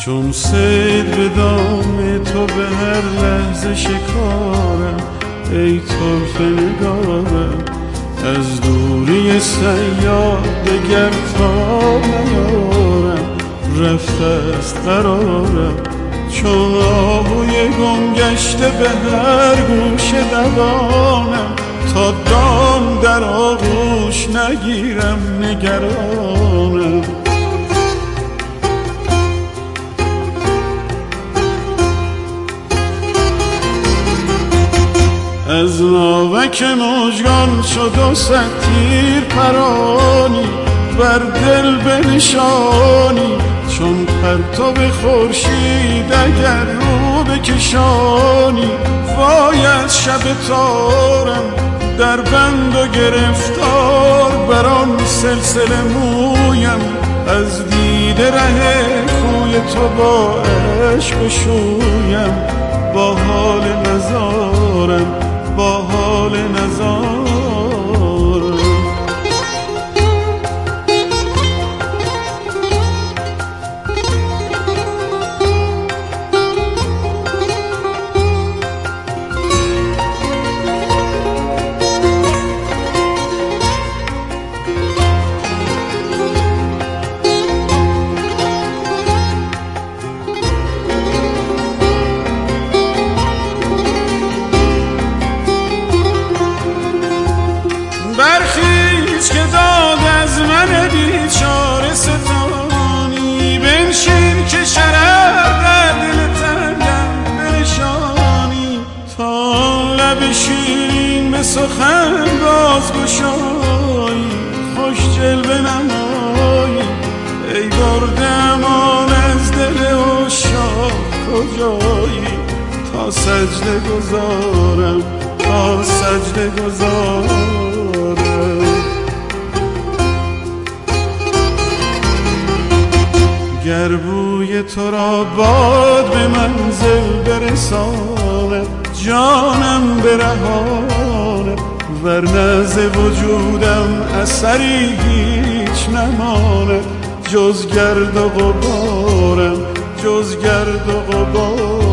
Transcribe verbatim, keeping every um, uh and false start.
چون صید به دام تو به هر لحظه شکارم، ای طرفه نگارم از دوری صیاد دگر تا نیارم، رفته است قرارم چون آهوی گم گشته به هر گوشه دوانم، تا دام در آغوش نگیرم نگرانم. از ناوک مژگان شد و صد تیر پرانی، بر دل بنشانی چون پرتو خورشید اگر رو بکشانی. وای از شب تارم در بند و گرفتار، بر آن سلسله مویم از دیده ره کوی تو با عشق شویم. با حال نزارم با حال نزارم برخیز که داد از من بیچاره ستانی، بنشین که شرر در دل تنگم بنشانی. تا لب شیرین به سخن باز گشایی، خوش جلوه نمایی ای برده امان از دل عشاق کجایی. تا سجده گذارم تا سجده گذارم گر بوی تو را باد به منزل برساند، جانم برهاند ورنه ز وجودم اثری هیچ نماند. جز گرد و غبارم جز گرد و غبارم